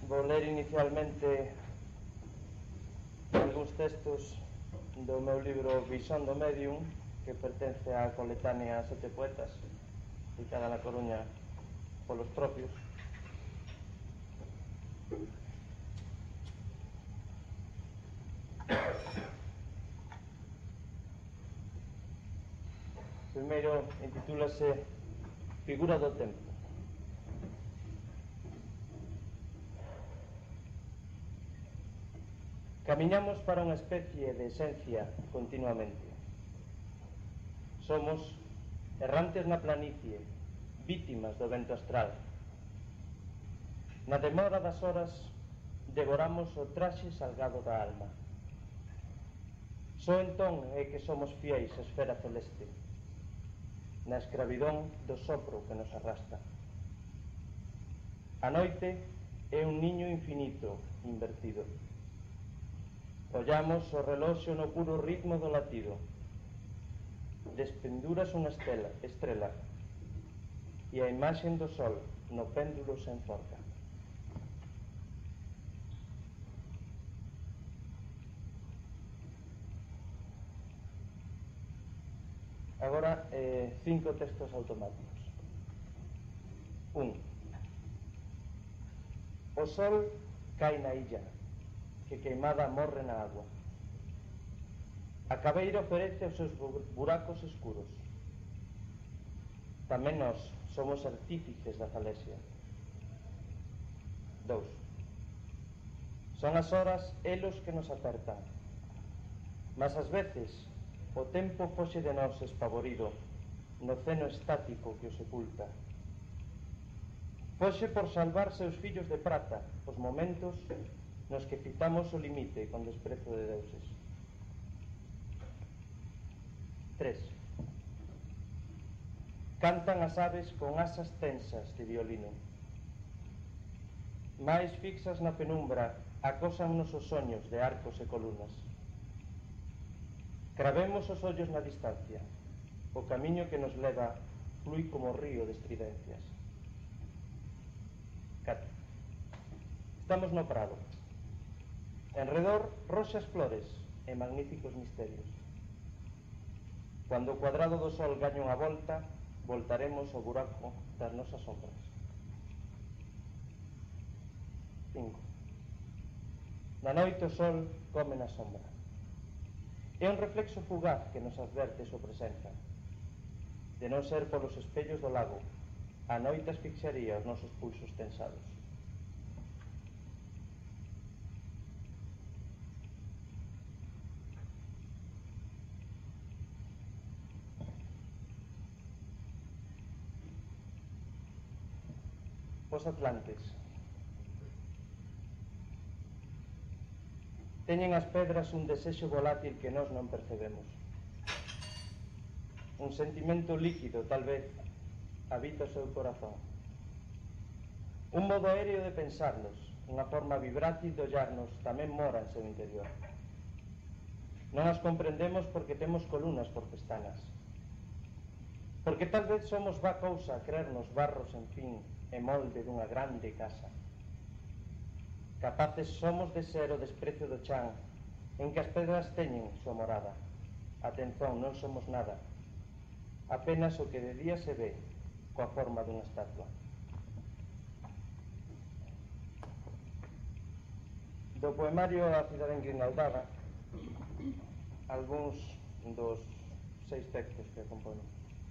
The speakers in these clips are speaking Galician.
Vou ler inicialmente algúns textos do meu libro Visón do Medium, que pertence á coletánea Sete Poetas, editada na Coruña polos propios. Primeiro intitúlase Figura do Tempo. Camiñamos para unha especie de esencia continuamente. Somos errantes na planicie, vítimas do vento astral. Na demora das horas devoramos o traxe salgado da alma. Só entón é que somos fiéis á esfera celeste, na escravidón do sopro que nos arrastra. A noite é un niño infinito invertido. Ollamos o reloxo no puro ritmo do latido. Despenduras unha estrela e a imaxen do sol no péndulo se enforca. Agora, 5 textos automáticos. 1. O sol cai na illa, que queimada morre na agua. A cabeira oferece os seus buracos escuros. Tamén nós somos artífices da falesia. 2. Son as horas elos que nos apertan, mas ás veces o tempo foxe de nós espavorido no ceno estático que o sepulta. Foxe por salvar seus fillos de prata os momentos nos que fitamos o limite con desprezo de deuses. 3. Cantan as aves con asas tensas de violino. Mais fixas na penumbra acosan-nos os soños de arcos e columnas. Cravemos os ollos na distancia. O camiño que nos leva flui como río de estridencias. 4. Estamos no prado. Enredor, roxas flores e magníficos misterios. Cando o cuadrado do sol gañe unha volta, voltaremos ao buraco das nosas sombras. 5. Na noite o sol come na sombra. É un reflexo fugaz que nos adverte a súa presenza. De non ser polos espellos do lago, a noite asfixiaría os nosos pulsos tensados. Os atlantes. Teñen as pedras un desexo volátil que nós non percebemos. Un sentimento líquido, tal vez, habita o seu corazón. Un modo aéreo de pensarnos, unha forma vibrátil de ollarnos, tamén mora en seu interior. Non as comprendemos porque temos columnas por pestanas. Porque tal vez somos vá cousa a creernos barros en fin e molde dunha grande casa. Capaces somos de ser o desprecio do chan en que as pedras teñen súa morada. Atención, non somos nada, apenas o que de día se ve coa forma dunha estatua. Do poemario A cidade engringaldada, algúns dos 6 textos que componen.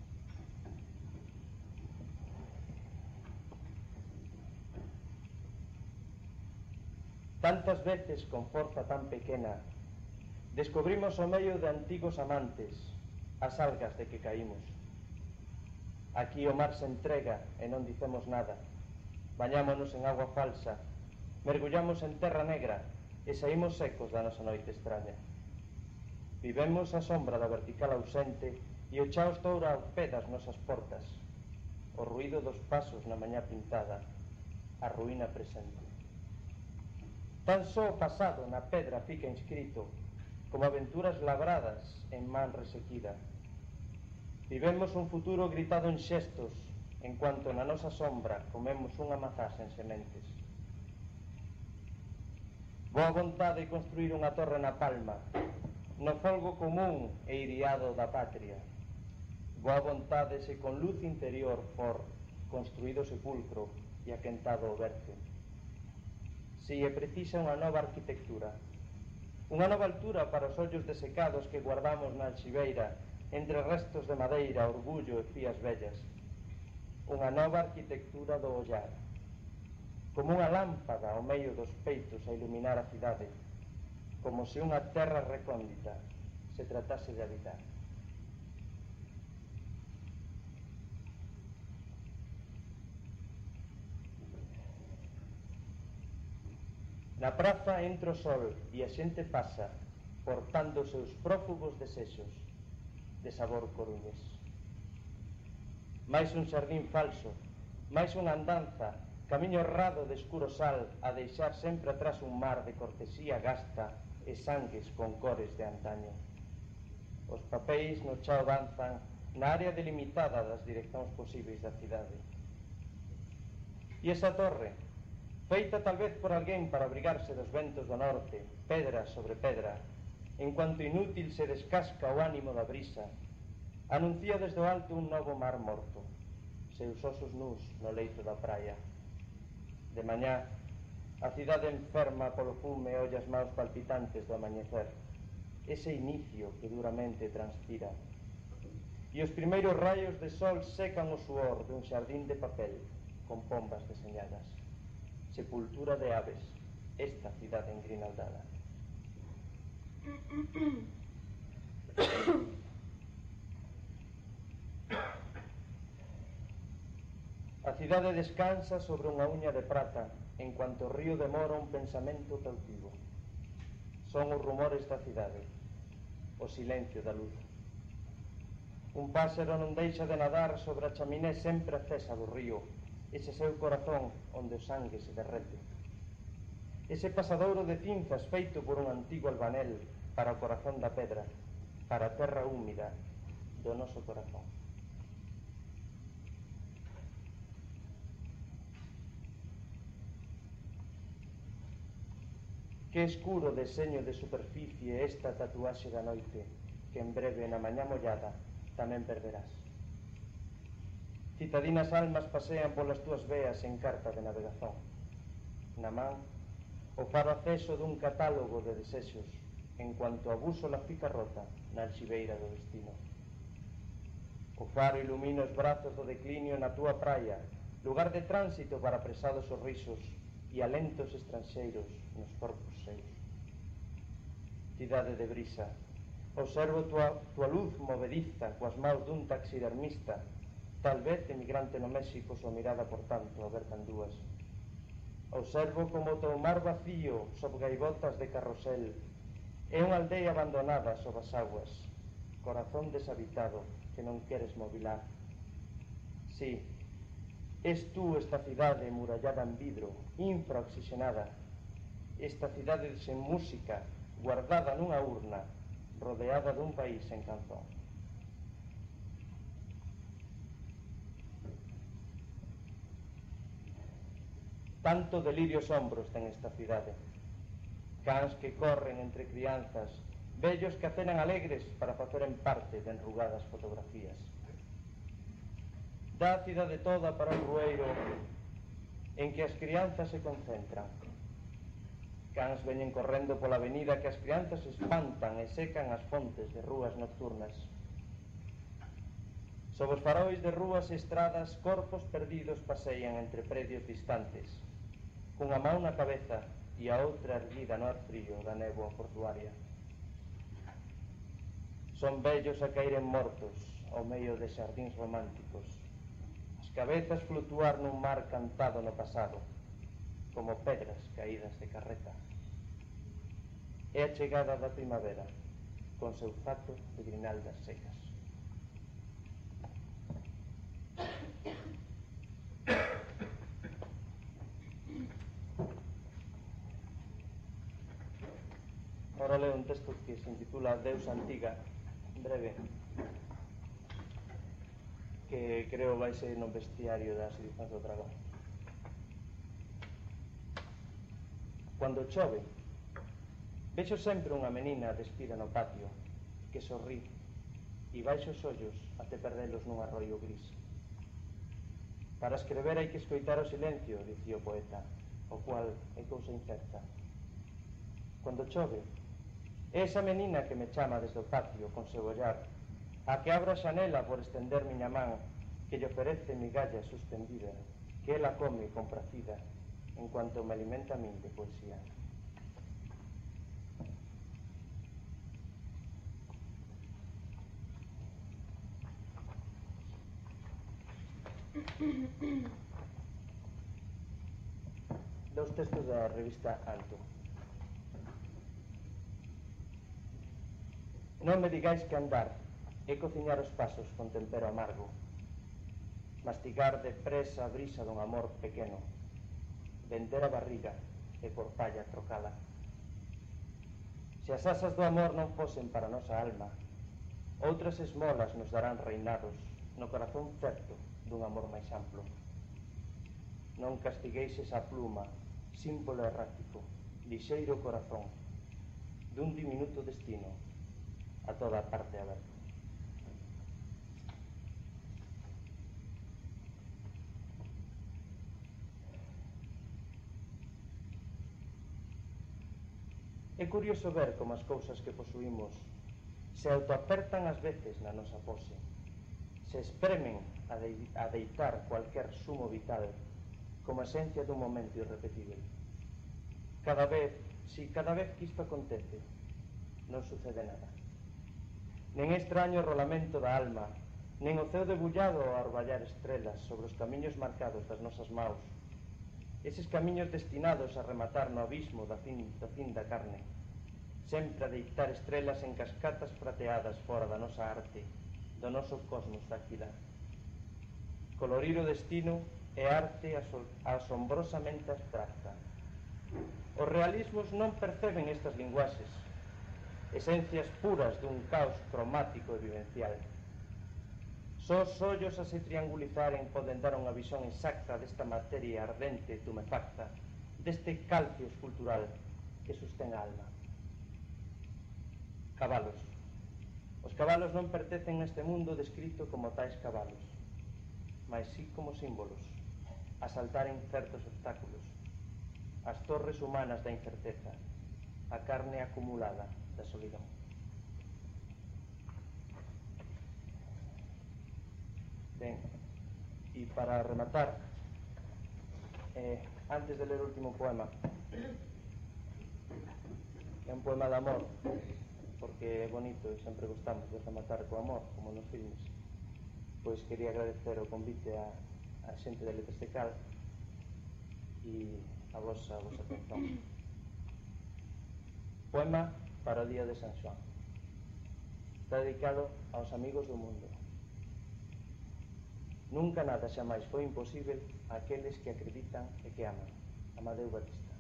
Tantas veces con forza tan pequena descubrimos o medio de antigos amantes as algas de que caímos. Aquí o mar se entrega e non dicemos nada. Bañámonos en agua falsa, mergullamos en terra negra e saímos secos da nosa noite extraña. Vivemos a sombra da vertical ausente e o chao estoura ao pé das nosas portas. O ruído dos pasos na mañá pintada, a ruína presente. Tan só o pasado na pedra fica inscrito, como aventuras labradas en man resequida. Vivemos un futuro gritado en xestos, en cuanto na nosa sombra comemos unha mazá sen sementes. Boa vontade de construir unha torre na Palma, no folgo común e iriado da patria. Boa vontade se con luz interior for construído o sepulcro e aquentado o berce. Si é precisa unha nova arquitectura, unha nova altura para os ollos desecados que guardamos na alxibeira entre restos de madeira, orgullo e fías vellas. Unha nova arquitectura do ollar, como unha lámpada ao medio dos peitos a iluminar a cidade, como se unha terra recóndita se tratase de habitar. Na praza entra o sol e a xente pasa portando os seus prófugos desexos de sabor coruñés. Mais un xardín falso, mais unha andanza, camiño errado de escuro sal a deixar sempre atrás un mar de cortesía gasta e sangues con cores de antaño. Os papéis no chao danzan na área delimitada das direccións posíveis da cidade. E esa torre, feita tal vez por alguén para abrigarse dos ventos do norte, pedra sobre pedra, en cuanto inútil se descasca o ánimo da brisa, anuncia desde o alto un novo mar morto, seus osos nus no leito da praia. De mañá, a cidade enferma polo fume olla as maus palpitantes do amañecer, ese inicio que duramente transpira. E os primeiros raios de sol secan o suor dun xardín de papel con pombas deseñadas. Sepultura de aves, esta cidade engrinaldada. A cidade descansa sobre unha uña de prata, en cuanto o río demora un pensamento cautivo. Son os rumores da cidade, o silencio da luz. Un páxaro non deixa de nadar sobre a chaminé sempre acesa do río, ese seu corazón onde o sangue se derrete. Ese pasadouro de cinzas feito por un antigo albanel para o corazón da pedra, para a terra húmida do noso corazón. Que escuro deseño de superficie esta tatuaxe da noite, que en breve na mañá mollada tamén perderás. Citadinas almas pasean polas túas veas en carta de navegación. Na man, o faro acceso dun catálogo de desexos, en cuanto a búsola fica rota na alxibeira do destino. O faro ilumina os brazos do declinio na túa praia, lugar de tránsito para apresados sorrisos e alentos estranxeiros nos corpos seus. Cidade de brisa, observo tua luz movediza coas maus dun taxidermista, tal vez emigrante no México, súa mirada, por tanto, aberta en dúas. Observo como o teu mar vacío sob gaivotas de carrosel é unha aldea abandonada sob as aguas, corazón deshabitado que non queres mobilar. Sí, es tú esta cidade murallada en vidro, infraoxigenada, esta cidade sen música, guardada nunha urna, rodeada dun país en canzón. Tanto delirio sombros ten esta cidade, cans que corren entre crianzas, vellos que acenan alegres para faceren parte de enrugadas fotografías. Dá a cidade toda para un rueiro en que as crianzas se concentran. Cans veñen correndo pola avenida que as crianzas espantan e secan as fontes de rúas nocturnas. Sob os farois de rúas e estradas, corpos perdidos pasean entre predios distantes, cunha mão na cabeza e a outra erguida no ar frío da néboa portuaria. Son vellos a caíren mortos ao medio de xardíns románticos, as cabezas flutuar nun mar cantado no pasado, como pedras caídas de carreta. É a chegada da primavera, con seu fato de grinaldas secas. Ahora leo un texto que se intitula Deusa Antiga, breve, que creo vai ser no bestiario das edicións do Dragón. Cuando chove, Vexo sempre unha menina despida no patio, que sorrí, e baixo os ollos até perdelos nun arroio gris. Para escrever hai que escoitar o silencio, dicía o poeta, o cual é cousa incerta. Cando chove, é esa menina que me chama desde o patio con seu ollar, a que abra a xanela por estender miña man, que lle oferece migalla suspendida, que ela come compracida, en cuanto me alimenta a min de poesía. Dous textos da revista Alto. Non me digais que andar é cociñar os pasos con tempero amargo, mastigar depresa a brisa dun amor pequeno, vender a barriga e por palla trocala. Se as asas do amor non fosen para a nosa alma, outras esmolas nos darán reinados no corazón certo dun amor máis amplo. Non castigueis esa pluma, símbolo errático, lixeiro corazón, dun diminuto destino a toda a parte aberta. É curioso ver como as cousas que posuímos se autoapertan ás veces na nosa pose, se espremen a deitar cualquier sumo vital como esencia dun momento irrepetível. Cada vez que isto acontece, non sucede nada. Nen extraño rolamento da alma, nen o ceo debullado ao orballar estrelas sobre os camiños marcados das nosas maus, eses camiños destinados a rematar no abismo do fin da carne, sempre a deitar estrelas en cascatas prateadas fora da nosa arte, do noso cosmos dactilar. Colorir o destino é arte asombrosamente abstracta. Os realismos non perceben estas linguaxes, esencias puras dun caos cromático e vivencial. Só os ollos a se triangulizaren poden dar unha visión exacta desta materia ardente e tumefacta, deste calcio escultural que sostén a alma. Cabalos. Os cabalos non pertencen neste mundo descrito como tais cabalos, mas sí como símbolos, a saltaren certos obstáculos, as torres humanas da incerteza, a carne acumulada da solidão. Ben, e para rematar, antes de ler o último poema, é un poema de amor, porque é bonito e sempre gostamos de rematar co amor, como nos filmes. Pois quería agradecer o convite a xente de Letras de Cal e a vosa atención. Poema para o día de San Xoán. Está dedicado aos amigos do mundo. Nunca nada xamais foi imposible àqueles que acreditan e que aman. Amadeu Batista.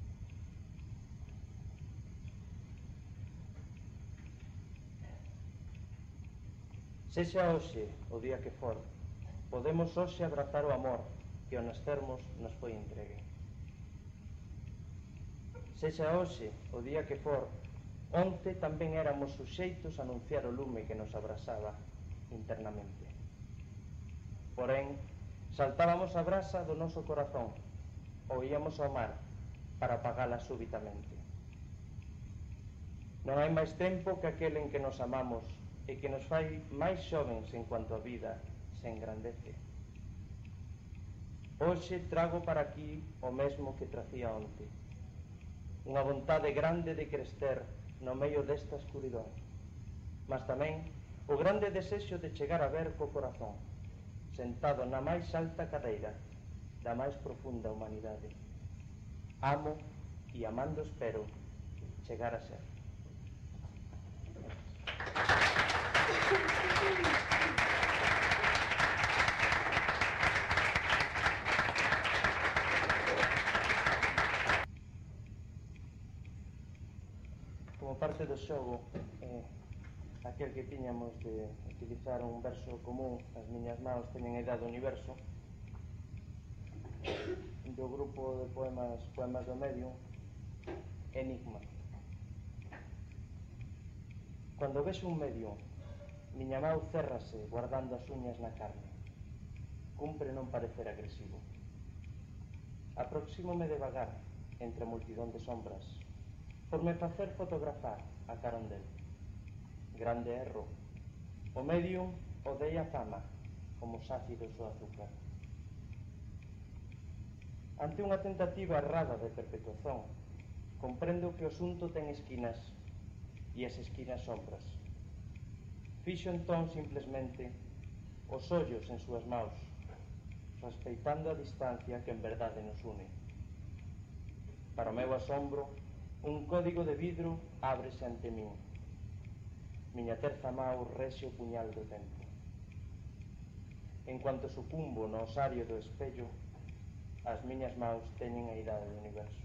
Sexa hoxe o día que for, podemos hoxe abrazar o amor que ao nascermos nos foi entregue. Sexa hoxe o día que for, onte tamén éramos suxeitos a anunciar o lume que nos abrasaba internamente. Porén, saltábamos a brasa do noso corazón ou íamos ao mar para apagala súbitamente. Non hai máis tempo que aquel en que nos amamos e que nos fai máis xovens en cuanto a vida se engrandece. Hoxe trago para aquí o mesmo que tracía onte, unha vontade grande de crescer no medio desta escuridón, mas tamén o grande desexo de chegar a ver co corazón, sentado na máis alta cadeira da máis profunda humanidade. Amo e amando espero chegar a ser. Como parte do xogo, aquel que tiñamos de utilizar un verso común, as miñas maus teñen a idade do universo, do grupo de poemas do medio, Enigma. Cando ves un medio, miña mau cérrase guardando as uñas na carne. Cumpre non parecer agresivo. Aproxímome devagar entre a multidón de sombras, por me facer fotografar a carón del. Grande erro. O medio odei a fama, como os ácidos do azúcar. Ante unha tentativa errada de perpetuación, comprendo que o asunto ten esquinas e as esquinas sombras. Fixo entón simplesmente os ollos en súas maus, respeitando a distancia que en verdade nos une. Para o meu asombro, un código de vidro ábrese ante min. Miña terza mau rese o puñal do tempo. En cuanto sucumbo no osario do espello, as miñas maus teñen a idade do universo.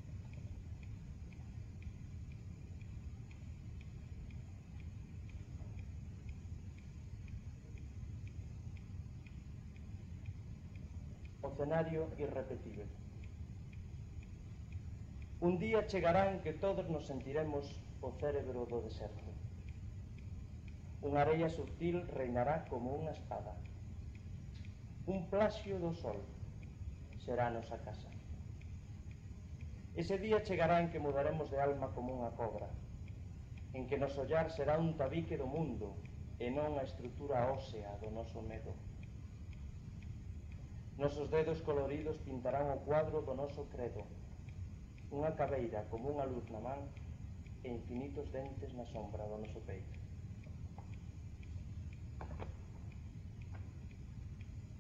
O cenario irrepetível. Un día chegará en que todos nos sentiremos o cérebro do deserto. Unha areia sutil reinará como unha espada. Un plaxio do sol será a nosa casa. Ese día chegará en que mudaremos de alma como unha cobra, en que nos ollar será un tabique do mundo e non a estrutura ósea do noso medo. Nosos dedos coloridos pintarán o cuadro do noso credo, unha cabeira como unha luz na man e infinitos dentes na sombra do noso peito.